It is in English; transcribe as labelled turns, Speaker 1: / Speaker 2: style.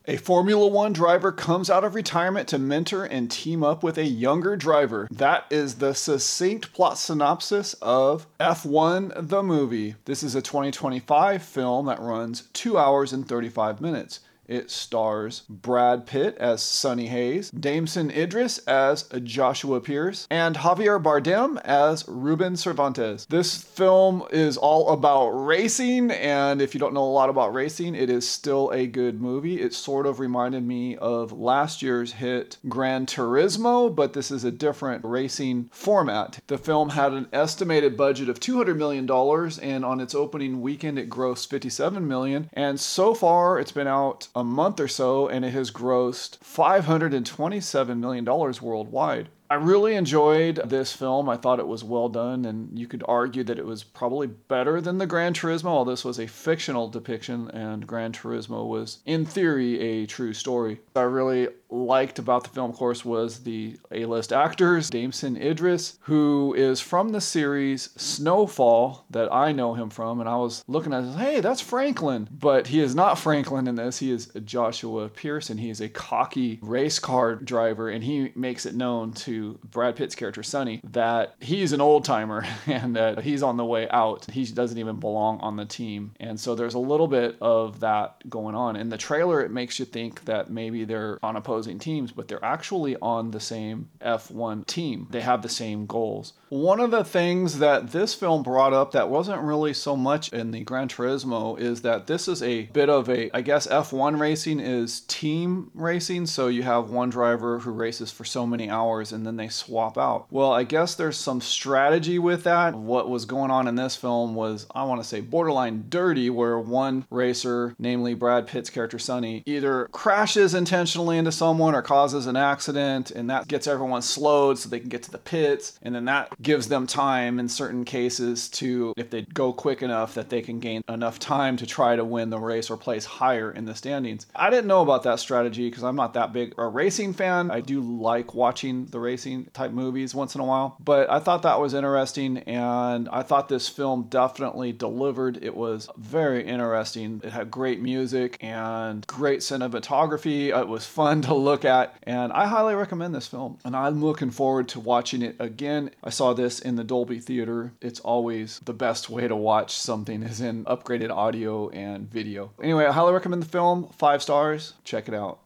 Speaker 1: A Formula One driver comes out of retirement to mentor and team up with a younger driver. That is the succinct plot synopsis of F1 the movie. This is a 2025 film that runs 2 hours and 35 minutes. It stars Brad Pitt as Sonny Hayes, Damson Idris as Joshua Pierce, and Javier Bardem as Ruben Cervantes. This film is all about racing, and if you don't know a lot about racing, it is still a good movie. It sort of reminded me of last year's hit Gran Turismo, but this is a different racing format. The film had an estimated budget of $200 million, and on its opening weekend, it grossed $57 million, and so far, it's been out a month or so, and it has grossed $527 million worldwide. I really enjoyed this film. I thought it was well done, and you could argue that it was probably better than the Gran Turismo, although this was a fictional depiction, and Gran Turismo was, in theory, a true story. I really liked about the film, of course, was the A-list actors. Damson Idris, who is from the series Snowfall that I know him from, and I was looking at it, hey, that's Franklin. But he is not Franklin in this. He is Joshua Pierce, and he is a cocky race car driver, and he makes it known to Brad Pitt's character, Sonny, that he's an old-timer and that he's on the way out. He doesn't even belong on the team. And so there's a little bit of that going on. In the trailer, it makes you think that maybe they're on opposing teams, but they're actually on the same F1 team. They have the same goals. One of the things that this film brought up that wasn't really so much in the Gran Turismo is that this is a bit of a, I guess F1 racing is team racing, so you have one driver who races for so many hours and then they swap out. Well, I guess there's some strategy with that. What was going on in this film was, I want to say, borderline dirty, where one racer, namely Brad Pitt's character Sonny, either crashes intentionally into someone or causes an accident, and that gets everyone slowed so they can get to the pits, and then that gives them time in certain cases to, if they go quick enough, that they can gain enough time to try to win the race or place higher in the standings. I didn't know about that strategy because I'm not that big a racing fan. I do like watching the racing type movies once in a while, but I thought that was interesting, and I thought this film definitely delivered. It was very interesting. It had great music and great cinematography. It was fun to look at, and I highly recommend this film, and I'm looking forward to watching it again. I saw this in the Dolby Theater. It's always the best way to watch something is in upgraded audio and video. Anyway, I highly recommend the film. 5 stars. Check it out.